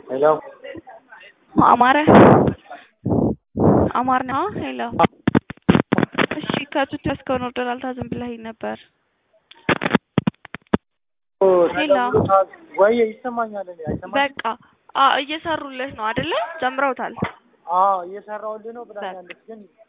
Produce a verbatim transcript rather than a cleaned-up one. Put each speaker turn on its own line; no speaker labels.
Hello.
አማረ አማር ነው ሄሎ እሺ ከቱት እስከሆነ ኦርደር አልታዘም ብለኸኝ ነበር ሄሎ
ወይ ይሰማኛል እንዴ አይሰማኝ
በቃ አ እየሰሩልህ ነው አይደለ ጀምረውታል
አዎ እየሰራውልህ ነው ብላኛለች ግን